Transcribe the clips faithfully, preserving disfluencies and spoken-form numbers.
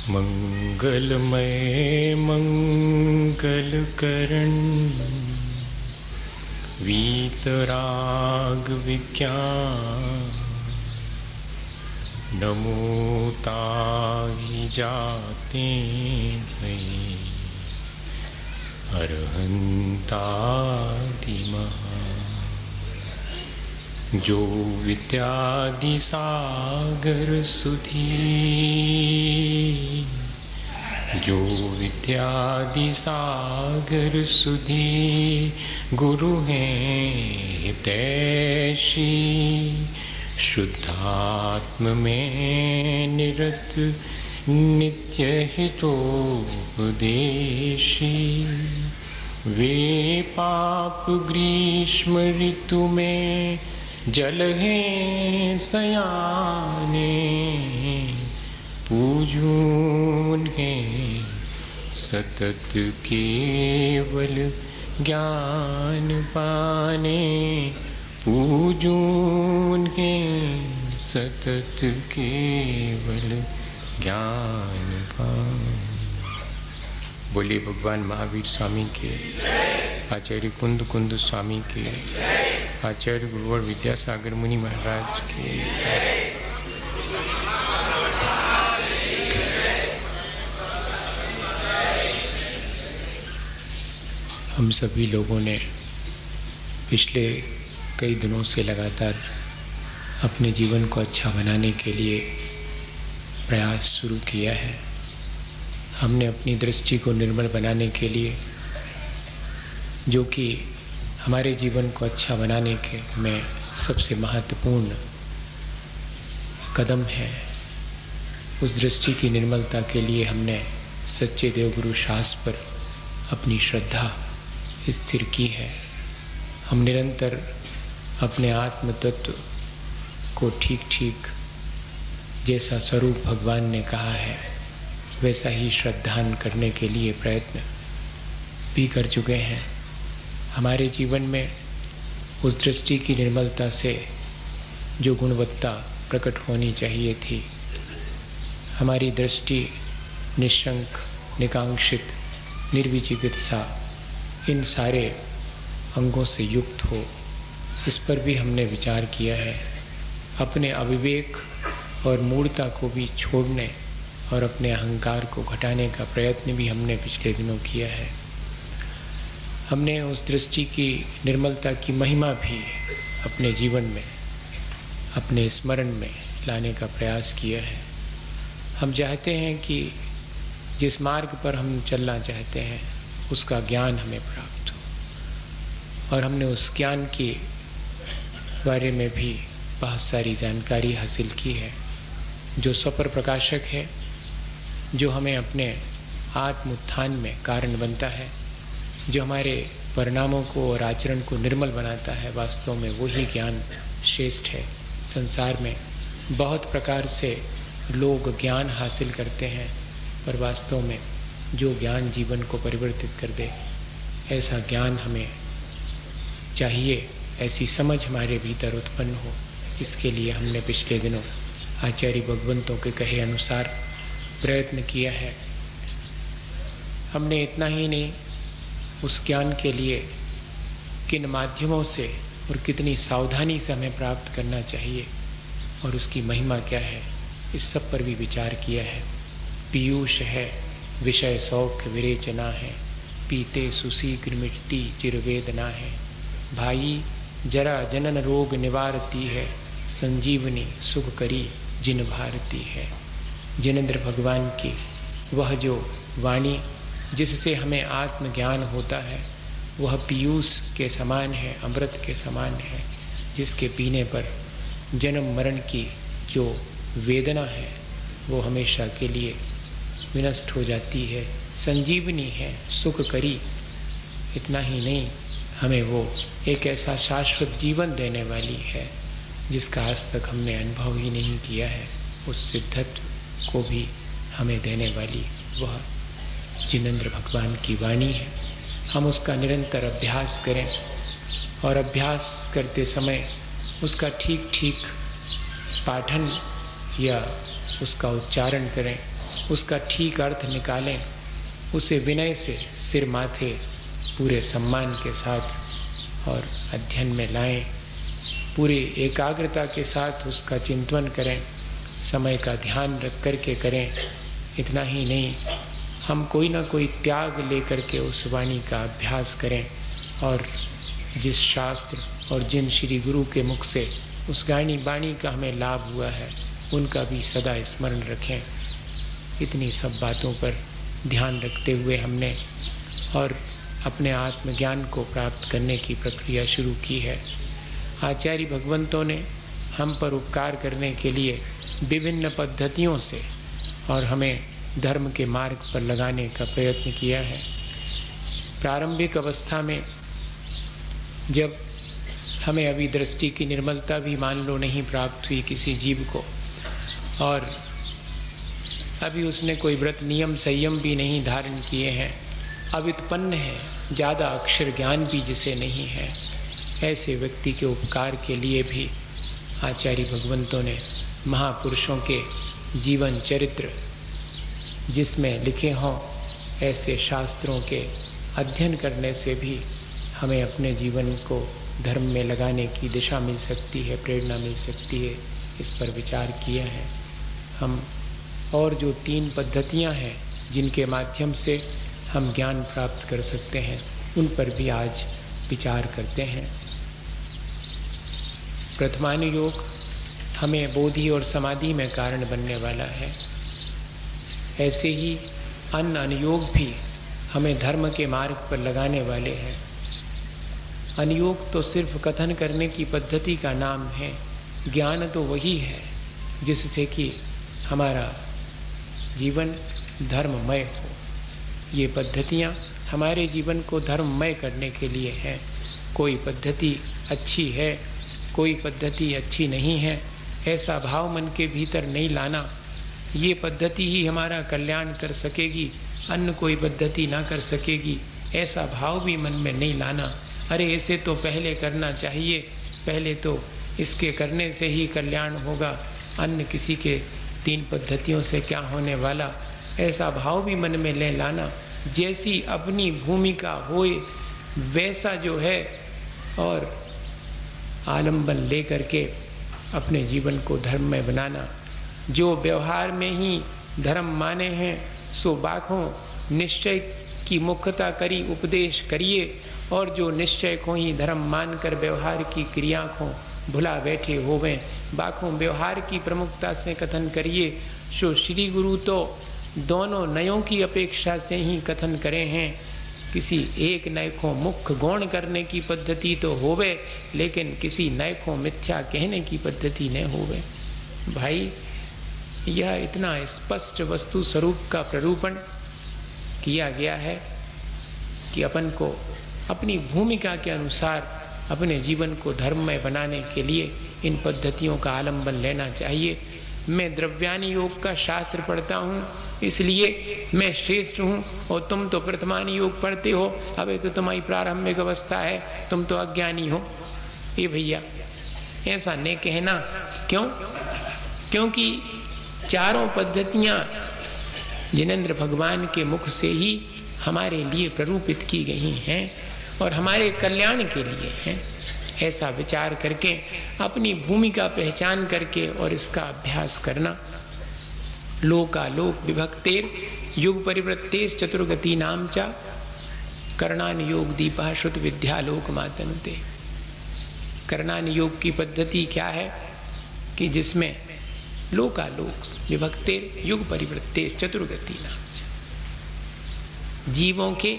मंगलमय मंगलकरण वीतराग विज्ञान नमो ताहि जाते भई अरहंतादि महा जो विद्यादि सागर सुधी जो विद्यादि सागर सुधी गुरु हैं हितैषी शुद्धात्म में निरत नित्य हितोपदेशी वे पाप ग्रीष्म ऋतु में जल हैं सयाने पूजून है सतत केवल ज्ञान पाने पूजून है सतत केवल ज्ञान पाने। बोले भगवान महावीर स्वामी के, आचार्य कुंद कुंद स्वामी के, आचार्य गुरुवर विद्यासागर मुनि महाराज के। हम सभी लोगों ने पिछले कई दिनों से लगातार अपने जीवन को अच्छा बनाने के लिए प्रयास शुरू किया है। हमने अपनी दृष्टि को निर्मल बनाने के लिए, जो कि हमारे जीवन को अच्छा बनाने के में सबसे महत्वपूर्ण कदम है, उस दृष्टि की निर्मलता के लिए हमने सच्चे देवगुरु शास्त्र पर अपनी श्रद्धा स्थिर की है। हम निरंतर अपने आत्म तत्व को ठीक ठीक जैसा स्वरूप भगवान ने कहा है वैसा ही श्रद्धान करने के लिए प्रयत्न भी कर चुके हैं। हमारे जीवन में उस दृष्टि की निर्मलता से जो गुणवत्ता प्रकट होनी चाहिए थी, हमारी दृष्टि निशंक, निकांक्षित, निर्विचिकित्सा इन सारे अंगों से युक्त हो, इस पर भी हमने विचार किया है। अपने अविवेक और मूढ़ता को भी छोड़ने और अपने अहंकार को घटाने का प्रयत्न भी हमने पिछले दिनों किया है। हमने उस दृष्टि की निर्मलता की महिमा भी अपने जीवन में, अपने स्मरण में लाने का प्रयास किया है। हम चाहते हैं कि जिस मार्ग पर हम चलना चाहते हैं उसका ज्ञान हमें प्राप्त हो, और हमने उस ज्ञान के बारे में भी बहुत सारी जानकारी हासिल की है, जो स्वपर प्रकाशक है, जो हमें अपने आत्म उत्थान में कारण बनता है, जो हमारे परिणामों को और आचरण को निर्मल बनाता है। वास्तव में वही ज्ञान श्रेष्ठ है। संसार में बहुत प्रकार से लोग ज्ञान हासिल करते हैं, पर वास्तव में जो ज्ञान जीवन को परिवर्तित कर दे, ऐसा ज्ञान हमें चाहिए, ऐसी समझ हमारे भीतर उत्पन्न हो। इसके लिए हमने पिछले दिनों आचार्य भगवंतों के कहे अनुसार प्रयत्न किया है। हमने इतना ही नहीं, उस ज्ञान के लिए किन माध्यमों से और कितनी सावधानी से हमें प्राप्त करना चाहिए और उसकी महिमा क्या है, इस सब पर भी विचार किया है। पीयूष है विषय सौख्य विरेचना है, पीते सुशीघ्र मिटती चिरवेदना है। भाई जरा जनन रोग निवारती है, संजीवनी सुख करी जिन भारती है। जिनेंद्र भगवान की वह जो वाणी जिससे हमें आत्मज्ञान होता है, वह पीयूष के समान है, अमृत के समान है, जिसके पीने पर जन्म मरण की जो वेदना है वो हमेशा के लिए विनष्ट हो जाती है। संजीवनी है, सुख करी। इतना ही नहीं, हमें वो एक ऐसा शाश्वत जीवन देने वाली है जिसका आज तक हमने अनुभव ही नहीं किया है। उस सिद्धत्व को भी हमें देने वाली वह जिनेंद्र भगवान की वाणी है। हम उसका निरंतर अभ्यास करें और अभ्यास करते समय उसका ठीक ठीक पाठन या उसका उच्चारण करें, उसका ठीक अर्थ निकालें, उसे विनय से सिर माथे पूरे सम्मान के साथ और अध्ययन में लाएं, पूरी एकाग्रता के साथ उसका चिंतन करें, समय का ध्यान रख करके करें। इतना ही नहीं, हम कोई ना कोई त्याग लेकर के उस वाणी का अभ्यास करें और जिस शास्त्र और जिन श्री गुरु के मुख से उस गानी वाणी का हमें लाभ हुआ है उनका भी सदा स्मरण रखें। इतनी सब बातों पर ध्यान रखते हुए हमने और अपने आत्मज्ञान को प्राप्त करने की प्रक्रिया शुरू की है। आचार्य भगवंतों ने हम पर उपकार करने के लिए विभिन्न पद्धतियों से और हमें धर्म के मार्ग पर लगाने का प्रयत्न किया है। प्रारंभिक अवस्था में जब हमें अभी दृष्टि की निर्मलता भी मान लो नहीं प्राप्त हुई किसी जीव को, और अभी उसने कोई व्रत नियम संयम भी नहीं धारण किए हैं, अव्युत्पन्न है, ज़्यादा अक्षर ज्ञान भी जिसे नहीं है, ऐसे व्यक्ति के उपकार के लिए भी आचार्य भगवंतों ने महापुरुषों के जीवन चरित्र जिसमें लिखे हों ऐसे शास्त्रों के अध्ययन करने से भी हमें अपने जीवन को धर्म में लगाने की दिशा मिल सकती है, प्रेरणा मिल सकती है। इस पर विचार किया है हम। और जो तीन पद्धतियां हैं जिनके माध्यम से हम ज्ञान प्राप्त कर सकते हैं उन पर भी आज विचार करते हैं। प्रथमानुयोग हमें बोधि और समाधि में कारण बनने वाला है। ऐसे ही अन्य अनुयोग भी हमें धर्म के मार्ग पर लगाने वाले हैं। अनुयोग तो सिर्फ कथन करने की पद्धति का नाम है, ज्ञान तो वही है जिससे कि हमारा जीवन धर्ममय हो। ये पद्धतियाँ हमारे जीवन को धर्ममय करने के लिए हैं। कोई पद्धति अच्छी है, कोई पद्धति अच्छी नहीं है, ऐसा भाव मन के भीतर नहीं लाना। ये पद्धति ही हमारा कल्याण कर सकेगी, अन्य कोई पद्धति ना कर सकेगी, ऐसा भाव भी मन में नहीं लाना। अरे इसे तो पहले करना चाहिए, पहले तो इसके करने से ही कल्याण होगा, अन्य किसी के तीन पद्धतियों से क्या होने वाला, ऐसा भाव भी मन में ले लाना। जैसी अपनी भूमिका होए वैसा जो है और आलंबन लेकर के अपने जीवन को धर्म में बनाना। जो व्यवहार में ही धर्म माने हैं सो बाखों निश्चय की मुख्यता करी उपदेश करिए, और जो निश्चय को ही धर्म मानकर व्यवहार की क्रिया को भुला बैठे होवें, बाखों व्यवहार की प्रमुखता से कथन करिए। सो श्री गुरु तो दोनों नयों की अपेक्षा से ही कथन करे हैं। किसी एक नय को मुख्य गौण करने की पद्धति तो होवे, लेकिन किसी नय को मिथ्या कहने की पद्धति न होवे। भाई यह इतना स्पष्ट वस्तु स्वरूप का प्ररूपण किया गया है कि अपन को अपनी भूमिका के अनुसार अपने जीवन को धर्ममय बनाने के लिए इन पद्धतियों का आलंबन लेना चाहिए। मैं द्रव्यानि योग का शास्त्र पढ़ता हूँ इसलिए मैं श्रेष्ठ हूँ और तुम तो प्रथमानि योग पढ़ते हो, अबे तो तुम्हारी प्रारंभिक अवस्था है, तुम तो अज्ञानी हो। ये भैया ऐसा नहीं कहना। क्यों? क्योंकि चारों पद्धतियां जिनेंद्र भगवान के मुख से ही हमारे लिए प्ररूपित की गई हैं और हमारे कल्याण के लिए हैं। ऐसा विचार करके अपनी भूमिका पहचान करके और इसका अभ्यास करना। लोकालोक विभक्तेर युग परिवृत्तेश चतुर्गति नाम चा कर्णान योग दीपा श्रुत विद्यालोक मातनुते। कर्णान योग की पद्धति क्या है कि जिसमें लोकालोक विभक्तेर युग परिवृत्तेश चतुर्गति नाम चा, जीवों के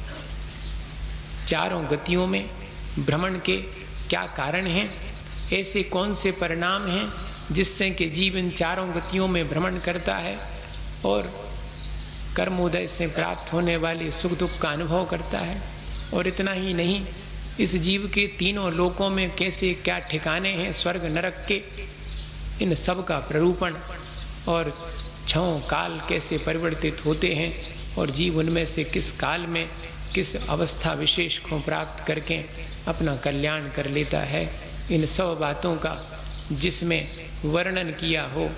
चारों गतियों में भ्रमण के क्या कारण हैं, ऐसे कौन से परिणाम हैं जिससे कि जीव इन चारों गतियों में भ्रमण करता है और कर्मोदय से प्राप्त होने वाले सुख दुख का अनुभव करता है। और इतना ही नहीं, इस जीव के तीनों लोकों में कैसे क्या ठिकाने हैं स्वर्ग नरक के, इन सब का प्ररूपण और छहों काल कैसे परिवर्तित होते हैं और जीव उनमें से किस काल में किस अवस्था विशेष को प्राप्त करके अपना कल्याण कर लेता है। इन सब बातों का जिसमें वर्णन किया हो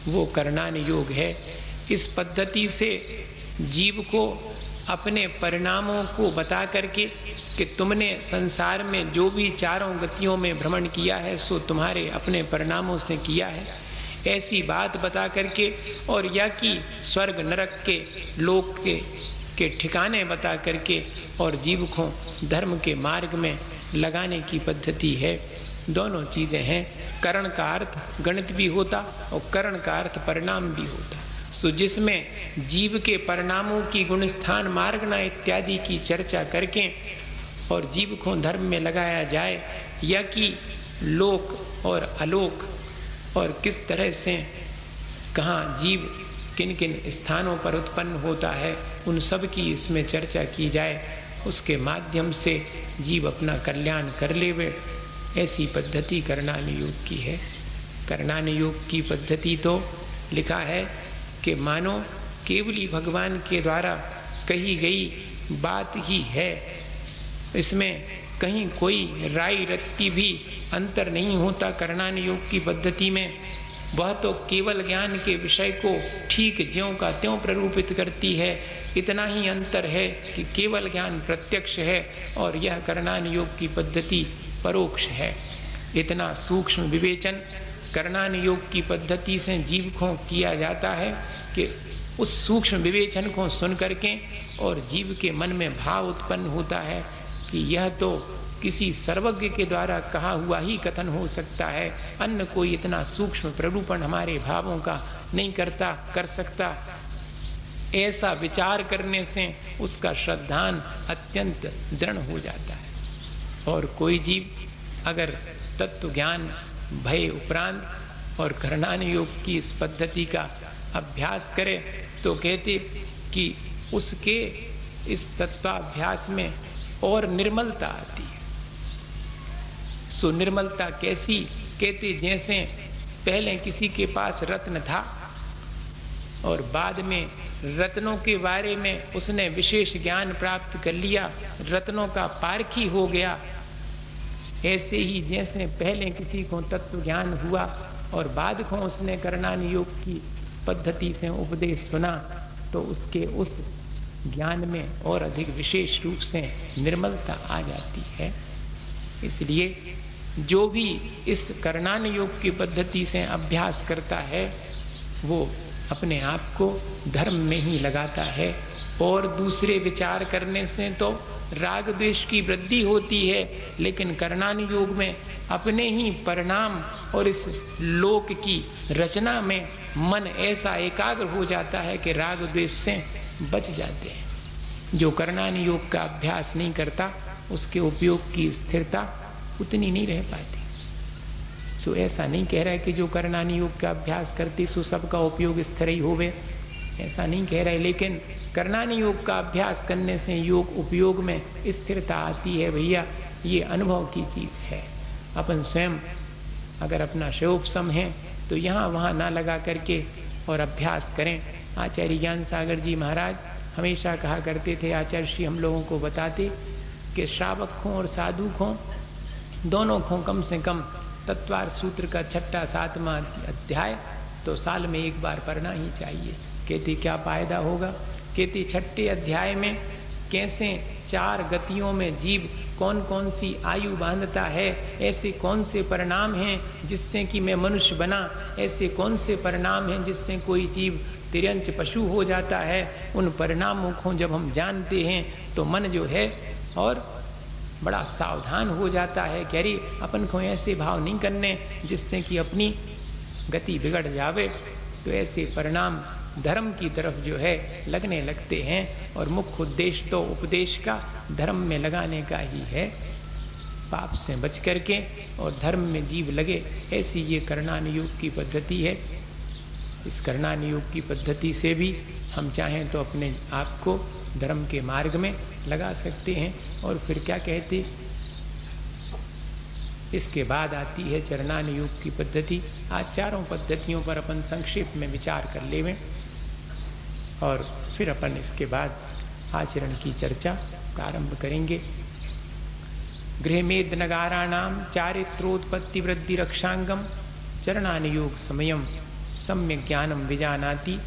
वो करणान योग है। इस पद्धति से जीव को अपने परिणामों को बता करके कि तुमने संसार में जो भी चारों गतियों में भ्रमण किया है सो तुम्हारे अपने परिणामों से किया है, ऐसी बात बता करके, और या कि स्वर्ग नरक के लोक के के ठिकाने बता करके और जीव को धर्म के मार्ग में लगाने की पद्धति है। दोनों चीजें हैं। करण का अर्थ गणित भी होता और करण का अर्थ परिणाम भी होता। सो जिसमें जीव के परिणामों की गुणस्थान मार्गना इत्यादि की चर्चा करके और जीव को धर्म में लगाया जाए, या कि लोक और अलोक और किस तरह से कहाँ जीव किन किन स्थानों पर उत्पन्न होता है, उन सब की इसमें चर्चा की जाए, उसके माध्यम से जीव अपना कल्याण कर लेवे, ऐसी पद्धति करणान योग की है। करणान योग की पद्धति तो लिखा है कि मानो केवली भगवान के द्वारा कही गई बात ही है, इसमें कहीं कोई राय रत्ती भी अंतर नहीं होता। करणान योग की पद्धति में वह तो केवल ज्ञान के विषय को ठीक ज्यों का त्यों प्ररूपित करती है। इतना ही अंतर है कि केवल ज्ञान प्रत्यक्ष है और यह करणान योग की पद्धति परोक्ष है। इतना सूक्ष्म विवेचन करणान योग की पद्धति से जीव को किया जाता है कि उस सूक्ष्म विवेचन को सुन करके और जीव के मन में भाव उत्पन्न होता है कि यह तो किसी सर्वज्ञ के द्वारा कहा हुआ ही कथन हो सकता है, अन्य कोई इतना सूक्ष्म प्ररूपण हमारे भावों का नहीं करता कर सकता। ऐसा विचार करने से उसका श्रद्धान अत्यंत दृढ़ हो जाता है। और कोई जीव अगर तत्व ज्ञान भय उपरांत और करणान योग की इस पद्धति का अभ्यास करे तो कहते कि उसके इस तत्वाभ्यास में और निर्मलता आती है। सो निर्मलता कैसी? कहते जैसे पहले किसी के पास रत्न था और बाद में रत्नों के बारे में उसने विशेष ज्ञान प्राप्त कर लिया, रत्नों का पारखी हो गया। ऐसे ही जैसे पहले किसी को तत्व ज्ञान हुआ और बाद को उसने करणान योग की पद्धति से उपदेश सुना तो उसके उस ज्ञान में और अधिक विशेष रूप से निर्मलता आ जाती है। इसलिए जो भी इस करणान योग की पद्धति से अभ्यास करता है वो अपने आप को धर्म में ही लगाता है। और दूसरे विचार करने से तो राग द्वेष की वृद्धि होती है, लेकिन करणान योग में अपने ही परिणाम और इस लोक की रचना में मन ऐसा एकाग्र हो जाता है कि राग द्वेष से बच जाते हैं। जो करणान योग का अभ्यास नहीं करता उसके उपयोग की स्थिरता उतनी नहीं रह पाती। सो ऐसा नहीं कह रहा है कि जो करणान योग का अभ्यास करती सो सबका उपयोग स्थिर ही होवे, ऐसा नहीं कह रहा है। लेकिन करणान योग का अभ्यास करने से योग उपयोग में स्थिरता आती है। भैया ये अनुभव की चीज है। अपन स्वयं अगर अपना शोपसम है तो यहाँ वहाँ ना लगा करके और अभ्यास करें। आचार्य ज्ञान सागर जी महाराज हमेशा कहा करते थे, आचार्य श्री हम लोगों को बताते कि श्रावक को और साधु को दोनों को कम से कम तत्वार सूत्र का छठा सातवां अध्याय तो साल में एक बार पढ़ना ही चाहिए। कहते क्या फायदा होगा? कहते छठे अध्याय में कैसे चार गतियों में जीव कौन कौन सी आयु बांधता है, ऐसे कौन से परिणाम हैं जिससे कि मैं मनुष्य बना, ऐसे कौन से परिणाम हैं जिससे कोई जीव तिर्यंच पशु हो जाता है। उन परिणामों को जब हम जानते हैं तो मन जो है और बड़ा सावधान हो जाता है कि अरे अपन को ऐसे भाव नहीं करने जिससे कि अपनी गति बिगड़ जावे। तो ऐसे परिणाम धर्म की तरफ जो है लगने लगते हैं और मुख्य उद्देश्य तो उपदेश का धर्म में लगाने का ही है, पाप से बच करके और धर्म में जीव लगे। ऐसी ये करणान योग की पद्धति है। इस करणान योग की पद्धति से भी हम चाहें तो अपने आप को धर्म के मार्ग में लगा सकते हैं। और फिर क्या कहते, इसके बाद आती है चरणान योग की पद्धति। आज चारों पद्धतियों पर अपन संक्षेप में विचार कर लेवें और फिर अपन इसके बाद आचरण की चर्चा प्रारंभ करेंगे। गृहमेद नगाराणाम चारित्रोत्पत्ति वृद्धि रक्षांगम चरणान योग समयम सम्यक ज्ञानम विजानाति।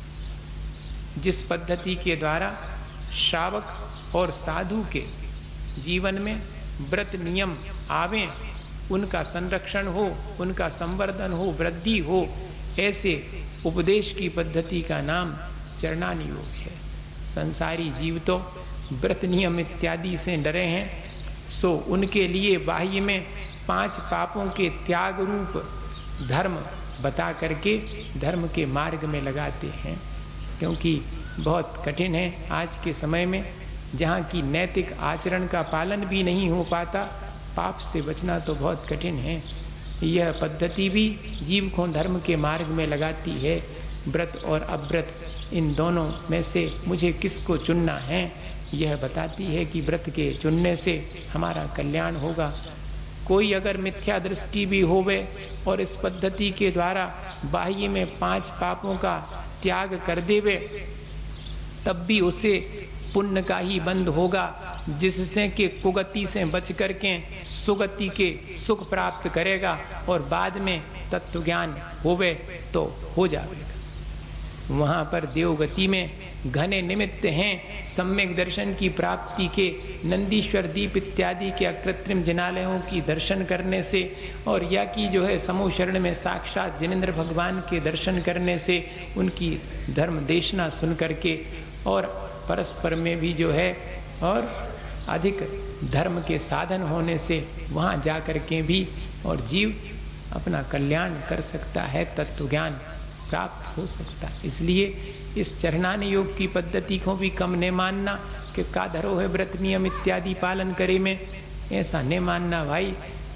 जिस पद्धति के द्वारा श्रावक और साधु के जीवन में व्रत नियम आवे, उनका संरक्षण हो, उनका संवर्धन हो, वृद्धि हो, ऐसे उपदेश की पद्धति का नाम चरणानी योग है। संसारी जीव तो व्रत नियम इत्यादि से डरे हैं, सो उनके लिए बाह्य में पांच पापों के त्याग रूप धर्म बता करके धर्म के मार्ग में लगाते हैं, क्योंकि बहुत कठिन है आज के समय में, जहाँ की नैतिक आचरण का पालन भी नहीं हो पाता, पाप से बचना तो बहुत कठिन है। यह पद्धति भी जीव को धर्म के मार्ग में लगाती है। व्रत और अव्रत इन दोनों में से मुझे किसको चुनना है, यह बताती है कि व्रत के चुनने से हमारा कल्याण होगा। कोई अगर मिथ्या दृष्टि भी होवे और इस पद्धति के द्वारा बाह्य में पांच पापों का त्याग कर देवे, तब भी उसे पुण्य का ही बंध होगा, जिससे कि कुगति से बच करके सुगति के सुख प्राप्त करेगा और बाद में तत्व ज्ञान होवे तो हो जाएगा। वहां पर देवगति में घने निमित्त हैं सम्यक दर्शन की प्राप्ति के। नंदीश्वर दीप इत्यादि के अकृत्रिम जिनालयों की दर्शन करने से, और या कि जो है समूह शरण में साक्षात जिनेंद्र भगवान के दर्शन करने से, उनकी धर्म देशना सुन करके, और परस्पर में भी जो है और अधिक धर्म के साधन होने से वहां जा करके भी और जीव अपना कल्याण कर सकता है, तत्व ज्ञान प्राप्त हो सकता है। इसलिए इस चरणानी योग की पद्धति को भी कम न मानना कि का धरो है व्रत नियम इत्यादि पालन करे में, ऐसा न मानना भाई।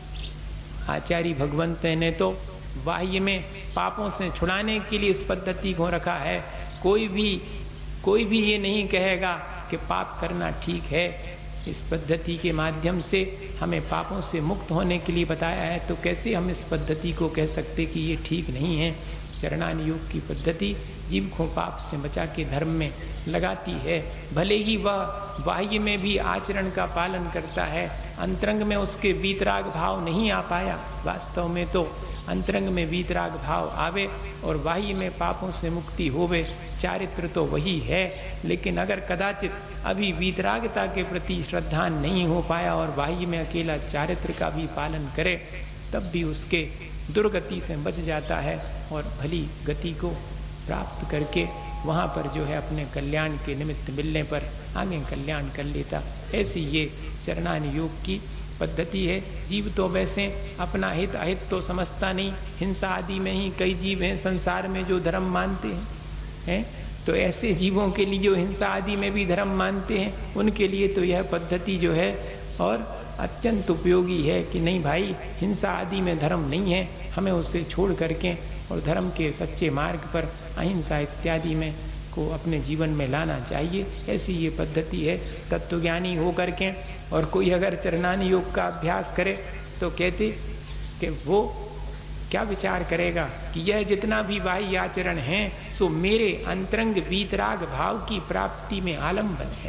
आचार्य भगवंत ने तो बाह्य में पापों से छुड़ाने के लिए इस पद्धति को रखा है। कोई भी कोई भी ये नहीं कहेगा कि पाप करना ठीक है। इस पद्धति के माध्यम से हमें पापों से मुक्त होने के लिए बताया है, तो कैसे हम इस पद्धति को कह सकते कि ये ठीक नहीं है। चरणानी योग की पद्धति जीव को पाप से बचा के धर्म में लगाती है। भले ही वह बाह्य में भी आचरण का पालन करता है, अंतरंग में उसके वीतराग भाव नहीं आ पाया। वास्तव में तो अंतरंग में वीतराग भाव आवे और बाह्य में पापों से मुक्ति होवे, चारित्र तो वही है। लेकिन अगर कदाचित अभी वीतरागता के प्रति श्रद्धा नहीं हो पाया और बाह्य में अकेला चारित्र का भी पालन करे, तब भी उसके दुर्गति से बच जाता है और भली गति को प्राप्त करके वहाँ पर जो है अपने कल्याण के निमित्त मिलने पर आगे कल्याण कर लेता। ऐसी ये चरणानी योग की पद्धति है। जीव तो वैसे अपना हित अहित तो समझता नहीं। हिंसा आदि में ही कई जीव हैं संसार में जो धर्म मानते हैं, हैं? तो ऐसे जीवों के लिए जो हिंसा आदि में भी धर्म मानते हैं, उनके लिए तो यह पद्धति जो है और अत्यंत उपयोगी है कि नहीं भाई, हिंसा आदि में धर्म नहीं है, हमें उसे छोड़ करके और धर्म के सच्चे मार्ग पर अहिंसा इत्यादि में को अपने जीवन में लाना चाहिए। ऐसी ये पद्धति है। तत्वज्ञानी हो करके और कोई अगर चरणानी योग का अभ्यास करे तो कहते कि वो क्या विचार करेगा कि यह जितना भी बाह्य आचरण है सो मेरे अंतरंग वीतराग भाव की प्राप्ति में आलंबन है।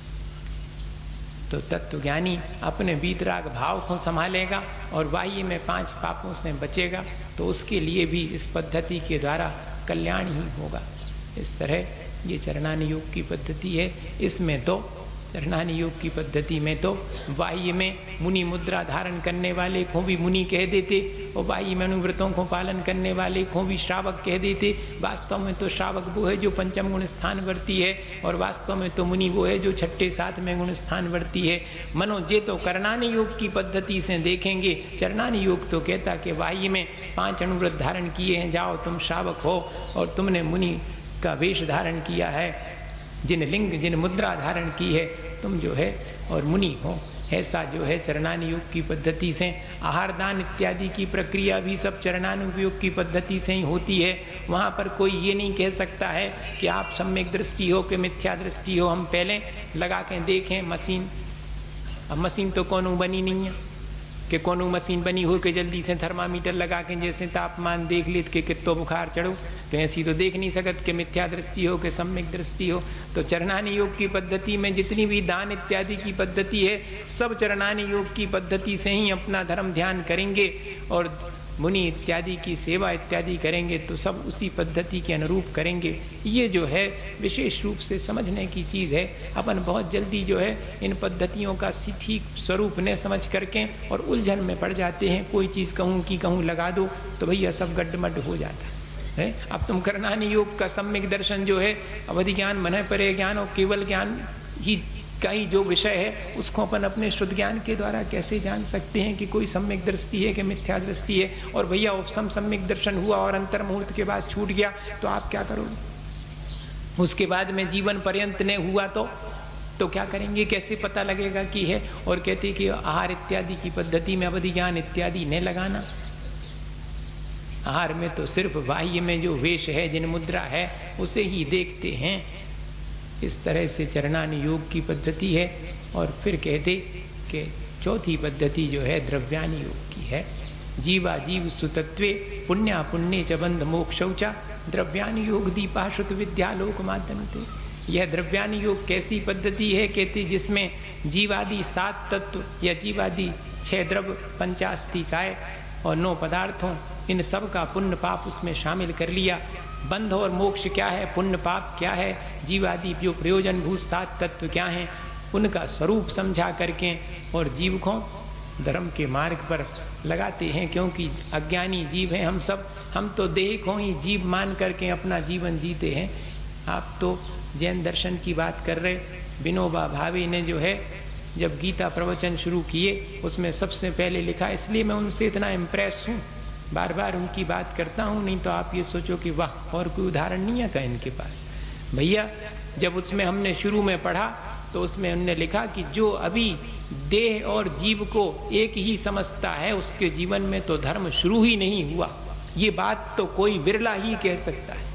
तो तत्वज्ञानी अपने वीतराग भाव को संभालेगा और बाह्य में पांच पापों से बचेगा, तो उसके लिए भी इस पद्धति के द्वारा कल्याण ही होगा। इस तरह ये चरणानी योग की पद्धति है। इसमें तो चरणानी योग की पद्धति में तो बाह्य में मुनि मुद्रा धारण करने वाले को भी मुनि कह देते और बाह्य में अनुव्रतों को पालन करने वाले को भी श्रावक कह देते। वास्तव में तो श्रावक वो है जो पंचम गुण स्थान वर्ती है और वास्तव में तो मुनि वो है जो छठे सात में गुण स्थान वर्ती है। मनो जे तो करणानी योग की पद्धति से देखेंगे, चरणानी योग तो कहता कि बाह्य में पांच अनुव्रत धारण किए हैं, जाओ तुम श्रावक हो और तुमने मुनि का वेश धारण किया है, जिन लिंग जिन मुद्रा धारण की है, तुम जो है और मुनि हो। ऐसा जो है चरणानी योग की पद्धति से आहार दान इत्यादि की प्रक्रिया भी सब चरणानी योग की पद्धति से ही होती है। वहाँ पर कोई ये नहीं कह सकता है कि आप सम्यक दृष्टि हो कि मिथ्या दृष्टि हो, हम पहले लगा के देखें मशीन। अब मशीन तो कोनो बनी नहीं है कि कोनो मशीन बनी हो के जल्दी से थर्मामीटर लगा के जैसे तापमान देख लेत के कितो बुखार चढ़ो, तो ऐसी तो देख नहीं सकत कि मिथ्या दृष्टि हो कि सम्यक दृष्टि हो। तो चरणानी योग की पद्धति में जितनी भी दान इत्यादि की पद्धति है, सब चरणानी योग की पद्धति से ही अपना धर्म ध्यान करेंगे और मुनि इत्यादि की सेवा इत्यादि करेंगे तो सब उसी पद्धति के अनुरूप करेंगे। ये जो है विशेष रूप से समझने की चीज है। अपन बहुत जल्दी जो है इन पद्धतियों का ठीक स्वरूप न समझ करके और उलझन में पड़ जाते हैं। कोई चीज कहूं कि कहूं लगा दो तो भैया सब गड्ढमड्ढ हो जाता है। अब तुम करणानि योग का सम्यक दर्शन जो है अवधि ज्ञान, मन परे ज्ञान और केवल ज्ञान ही का ही जो विषय है उसको अपन अपने शुद्ध ज्ञान के द्वारा कैसे जान सकते हैं कि कोई सम्यक दृष्टि है कि मिथ्या दृष्टि है। और भैया उपसम सम्यक दर्शन हुआ और अंतर मुहूर्त के बाद छूट गया तो आप क्या करोगे? उसके बाद में जीवन पर्यंत ने हुआ तो तो क्या करेंगे? कैसे पता लगेगा कि है? और कहते कि आहार इत्यादि की पद्धति में अवधि ज्ञान इत्यादि न लगाना। आहार में तो सिर्फ बाह्य में जो वेश है, जिन मुद्रा है, उसे ही देखते हैं। इस तरह से चरणानि योग की पद्धति है। और फिर कहते कि चौथी पद्धति जो है द्रव्यानि योग की है। जीवा जीव सुतत्वे पुण्या पुण्य च बंध मोक्षौचा द्रव्यानि योग दीपाशुत विद्यालोक माध्यमते। यह द्रव्यानि योग कैसी पद्धति है? कहते जिसमें जीवादि सात तत्व या जीवादि छह द्रव्य, पंचास्तिकाय और नौ पदार्थों, इन सब का पुण्य पाप उसमें शामिल कर लिया। बंध और मोक्ष क्या है, पुण्य पाप क्या है, जीवादि जो प्रयोजन भूत सात तत्व क्या हैं, उनका स्वरूप समझा करके और जीव को धर्म के मार्ग पर लगाते हैं। क्योंकि अज्ञानी जीव हैं हम सब। हम तो देह को ही जीव मान करके अपना जीवन जीते हैं। आप तो जैन दर्शन की बात कर रहे। विनोबा भावे ने जो है जब गीता प्रवचन शुरू किए उसमें सबसे पहले लिखा, इसलिए मैं उनसे इतना इम्प्रेस हूँ, बार बार उनकी बात करता हूँ, नहीं तो आप ये सोचो कि वाह और कोई उदाहरण नहीं है का इनके पास। भैया जब उसमें हमने शुरू में पढ़ा तो उसमें हमने लिखा कि जो अभी देह और जीव को एक ही समझता है उसके जीवन में तो धर्म शुरू ही नहीं हुआ। ये बात तो कोई विरला ही कह सकता है,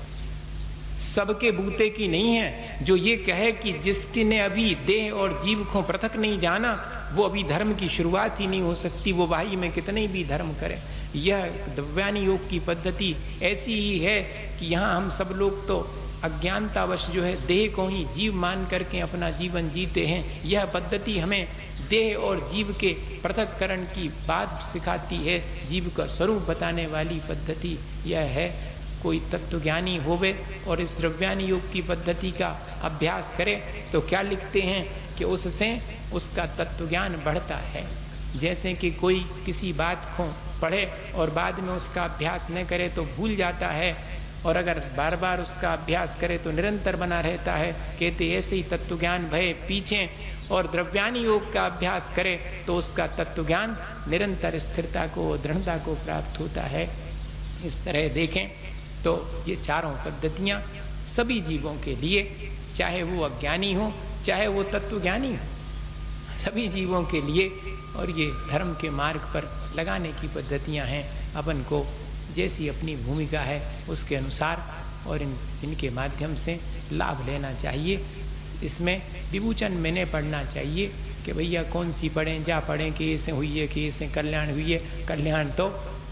सबके बूते की नहीं है। जो ये कहे कि जिसके ने अभी देह और जीव को पृथक नहीं जाना वो अभी धर्म की शुरुआत ही नहीं हो सकती, वो वाही में कितने भी धर्म करे। यह द्रव्यानि योग की पद्धति ऐसी ही है कि यहाँ हम सब लोग तो अज्ञानतावश जो है देह को ही जीव मान करके अपना जीवन जीते हैं। यह पद्धति हमें देह और जीव के पृथककरण की बात सिखाती है, जीव का स्वरूप बताने वाली पद्धति यह है। कोई तत्वज्ञानी होवे और इस द्रव्यानि योग की पद्धति का अभ्यास करे तो क्या लिखते हैं कि उससे उसका तत्वज्ञान बढ़ता है। जैसे कि कोई किसी बात को पढ़े और बाद में उसका अभ्यास न करे तो भूल जाता है, और अगर बार बार उसका अभ्यास करे तो निरंतर बना रहता है। कहते ऐसे ही तत्वज्ञान भय पीछे और द्रव्यानि योग का अभ्यास करे तो उसका तत्वज्ञान निरंतर स्थिरता को, दृढ़ता को प्राप्त होता है। इस तरह देखें तो ये चारों पद्धतियां सभी जीवों के लिए, चाहे वो अज्ञानी हो चाहे वो तत्वज्ञानी हो, सभी जीवों के लिए और ये धर्म के मार्ग पर लगाने की पद्धतियां हैं। अपन को जैसी अपनी भूमिका है उसके अनुसार और इन इनके माध्यम से लाभ लेना चाहिए। इसमें विभूचन में नहीं पढ़ना चाहिए कि भैया कौन सी पढ़ें, जा पढ़ें कि ऐसे हुई है कि ऐसे कल्याण हुई है। कल्याण तो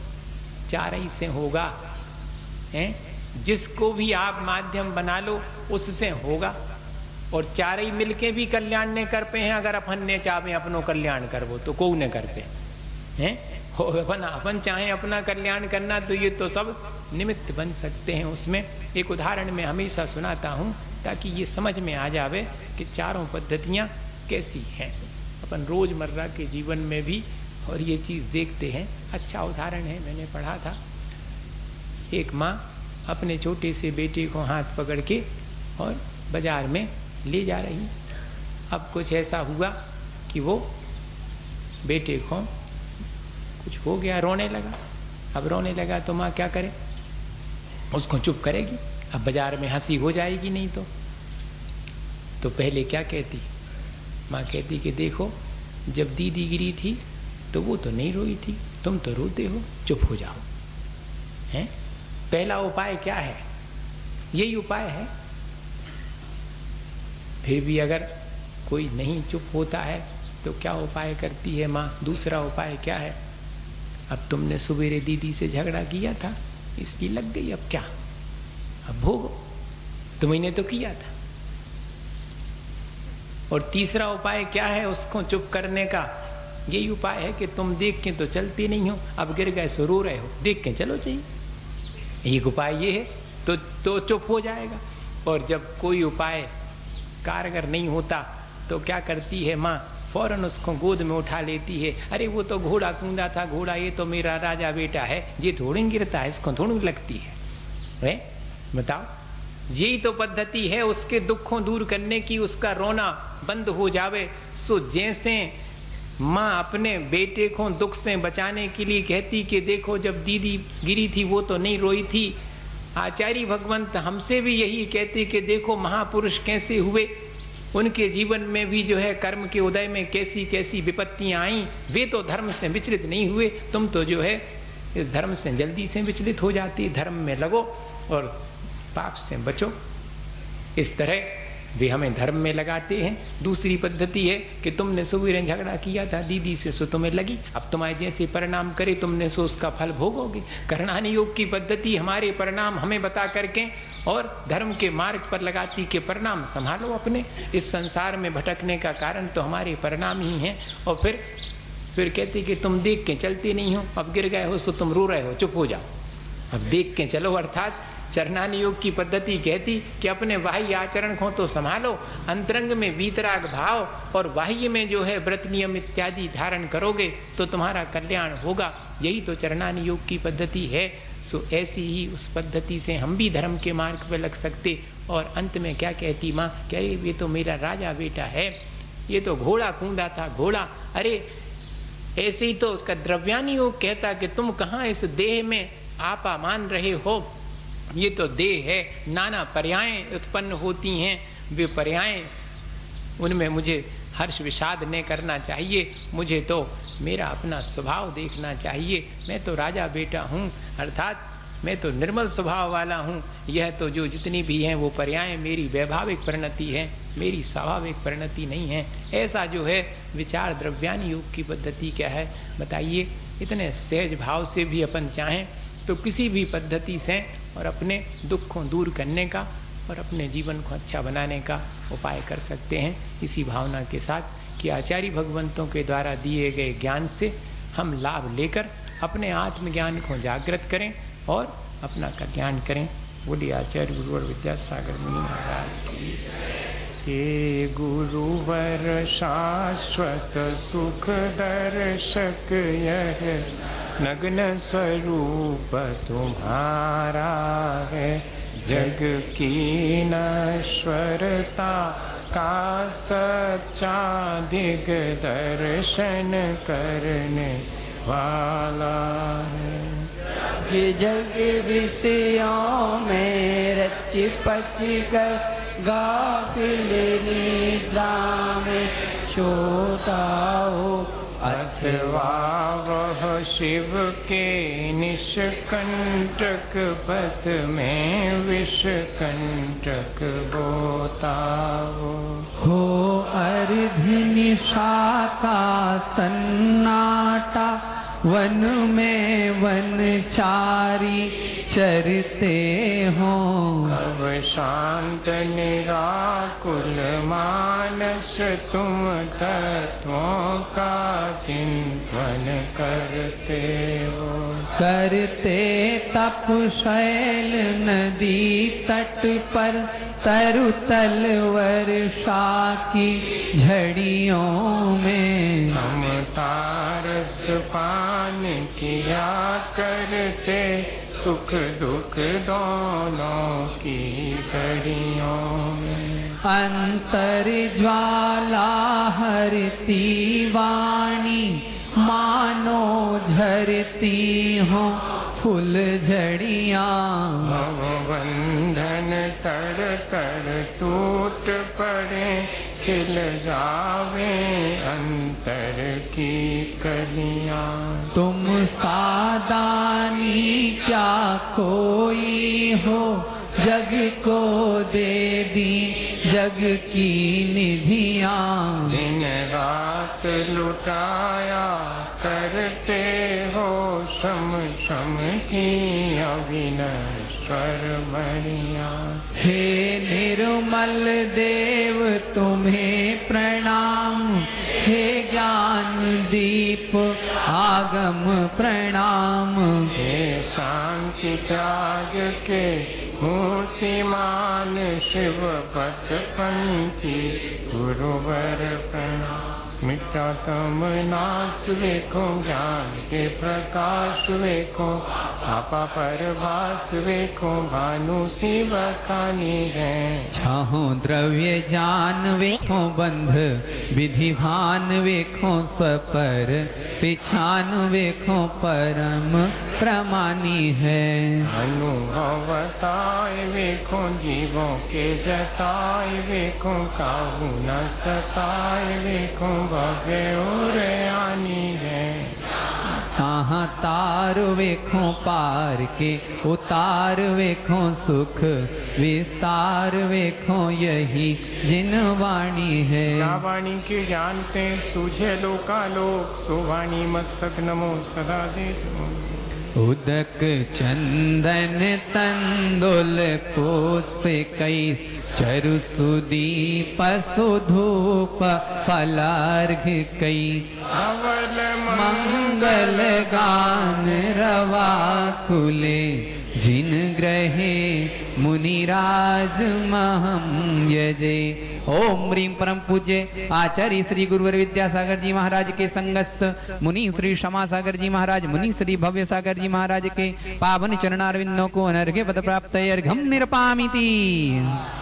चार ही से होगा, हैं? जिसको भी आप माध्यम बना लो उससे होगा, और चार ही मिलके भी कल्याण ने कर पे हैं। अगर अपन ने चाहे अपनो कल्याण करवो तो को ने करते हैं। अपन अपन चाहे अपना कल्याण करना तो ये तो सब निमित्त बन सकते हैं। उसमें एक उदाहरण में हमेशा सुनाता हूं ताकि ये समझ में आ जावे कि चारों पद्धतियां कैसी हैं अपन रोजमर्रा के जीवन में भी, और ये चीज देखते हैं। अच्छा उदाहरण है, मैंने पढ़ा था, एक माँ अपने छोटे से बेटे को हाथ पकड़ के और बाजार में ले जा रही। अब कुछ ऐसा हुआ कि वो बेटे को कुछ हो गया, रोने लगा। अब रोने लगा तो माँ क्या करे, उसको चुप करेगी? अब बाजार में हंसी हो जाएगी नहीं तो तो पहले क्या कहती माँ? कहती कि देखो जब दीदी गिरी थी तो वो तो नहीं रोई थी, तुम तो रोते हो, चुप हो जाओ। हैं? पहला उपाय क्या है? यही उपाय है। फिर भी अगर कोई नहीं चुप होता है तो क्या उपाय करती है माँ? दूसरा उपाय क्या है? अब तुमने सुबेरे दीदी से झगड़ा किया था, इसकी लग गई, अब क्या, अब भोगो, तुमने तो किया था। और तीसरा उपाय क्या है उसको चुप करने का? यही उपाय है कि तुम देख के तो चलते नहीं हो, अब गिर गए सो रो रहे हो, देख के चलो चाहिए। एक उपाय ये है तो तो चुप हो जाएगा। और जब कोई उपाय कारगर नहीं होता तो क्या करती है माँ, फौरन उसको गोद में उठा लेती है। अरे वो तो घोड़ा कूदा था, घोड़ा ये तो मेरा राजा बेटा है, ये थोड़ी गिरता है, इसको थोड़ी लगती है, है? बताओ, यही तो पद्धति है उसके दुखों दूर करने की, उसका रोना बंद हो जावे। सो जैसे माँ अपने बेटे को दुख से बचाने के लिए कहती कि देखो जब दीदी गिरी थी वो तो नहीं रोई थी, आचार्य भगवंत हमसे भी यही कहते कि देखो महापुरुष कैसे हुए, उनके जीवन में भी जो है कर्म के उदय में कैसी कैसी विपत्तियां आई, वे तो धर्म से विचलित नहीं हुए, तुम तो जो है इस धर्म से जल्दी से विचलित हो जाती, धर्म में लगो और पाप से बचो। इस तरह वे हमें धर्म में लगाते हैं। दूसरी पद्धति है कि तुमने सुबह झगड़ा किया था दीदी से, सो तुम्हें लगी, अब तुम्हारे जैसे परिणाम करे तुमने सो उसका फल भोगोगे। करणानी योग की पद्धति हमारे परिणाम हमें बता करके और धर्म के मार्ग पर लगाती के परिणाम संभालो अपने, इस संसार में भटकने का कारण तो हमारे परिणाम ही हैं। और फिर फिर कहते कि तुम देख के चलते नहीं हो, अब गिर गए हो सो तुम रो रहे हो, चुप हो जाओ, अब देख के चलो। अर्थात चरणानी योग की पद्धति कहती कि अपने बाह्य आचरण को तो संभालो, अंतरंग में वीतराग भाव और बाह्य में जो है व्रत नियम इत्यादि धारण करोगे तो तुम्हारा कल्याण होगा। यही तो चरणानी योग की पद्धति है। सो ऐसी ही उस पद्धति से हम भी धर्म के मार्ग पर लग सकते। और अंत में क्या कहती माँ, कह रही ये तो मेरा राजा बेटा है, ये तो घोड़ा कूदा था, घोड़ा। अरे ऐसे ही तो उसका द्रव्यानी योग कहता कि तुम कहाँ इस देह में आपा मान रहे हो, ये तो देह है, नाना पर्यायें उत्पन्न होती हैं, वे पर्यायें उनमें मुझे हर्ष विषाद नहीं करना चाहिए, मुझे तो मेरा अपना स्वभाव देखना चाहिए। मैं तो राजा बेटा हूँ, अर्थात मैं तो निर्मल स्वभाव वाला हूँ। यह तो जो जितनी भी हैं वो पर्यायें मेरी वैभाविक परिणति है, मेरी स्वाभाविक परिणति नहीं है। ऐसा जो है विचार द्रव्यानी योग की पद्धति क्या है बताइए। इतने सहज भाव से भी अपन चाहें तो किसी भी पद्धति से और अपने दुख को दूर करने का और अपने जीवन को अच्छा बनाने का उपाय कर सकते हैं, इसी भावना के साथ कि आचार्य भगवंतों के द्वारा दिए गए ज्ञान से हम लाभ लेकर अपने आत्मज्ञान को जागृत करें और अपना कल्याण करें। बोलिए आचार्य गुरुवर विद्यासागर मुनि महाराज की। हे गुरुवर शाश्वत सुख दर्शक यह नग्न स्वरूप तुम्हारा है, जग की नश्वरता का सच्चा दिग्दर्शन करने वाला है। ये जग विषयों में रच पच कर गाफिल निद्रा में सोता हो, अथवा वह शिव के निष्कंटक पथ में विषकंटक बोता हो। हो अर्ध निशा का सन्नाटा, वन में वनचारी चरते हों, अब शांत निराकुल मानस तुम तत्वों का चिंतन करते हो। करते तप शैल नदी तट पर, तरुतल वर्षा की झड़ियों में, समता रस पान किया करते, सुख दुख दोनों की घड़ियों में। अंतर ज्वाला हरती वाणी, मानो झरती हो फूल झड़ियाँ। भवबंधन तड़ तड़ टूट पड़े, खिल जावे अंतर की कलियाँ। तुम सादानी क्या कोई हो, जग को दे दी जग की निधियाँ। दिन रात लुटाया करते हो, श्रम श्रम की अविनश्वर मणियाँ। हे निर्मल देव तुम्हें प्रणाम, हे ज्ञान दी दीप आगम प्रणाम। हे शांति त्याग के मूर्तिमान शिव पथ पंथी गुरुवर प्रणाम। मिटा तम नाश वेखो ज्ञान के प्रकाश वेखो आपा परवास वेखो भानु शिव खानी है। छहो द्रव्य जान वेखो बंध विधि भान वेखो स्वपर पिछान वेखो परम प्रमानी है। अनुभवताय वेखो जीवों के जताय वेखो काहू न सताय वेखो भव्य उरयानी है। ताहाँ तार वेखो पार के उतार वेखो सुख विस्तार वेखो यही जिन वाणी है। क्या वाणी के जानते सूझे लोका लोक सो वाणी मस्तक नमो सदा दे। उदक चंदन तंदुल पुष्प कई चरु सुदीप सुधूप फलार्घ कई। धवल मंगल गान रवा खुले जिन ग्रहे मुनिराज महम यजे। ओम ह्रीम परम पूज्य आचार्य श्री गुरुवर विद्यासागर जी महाराज के संगस्त मुनि श्री क्षमा सागर जी महाराज मुनि श्री भव्य सागर जी महाराज के पावन चरणारविंदों को अनर्घ्य पद प्राप्त अर्घम निरपामिति।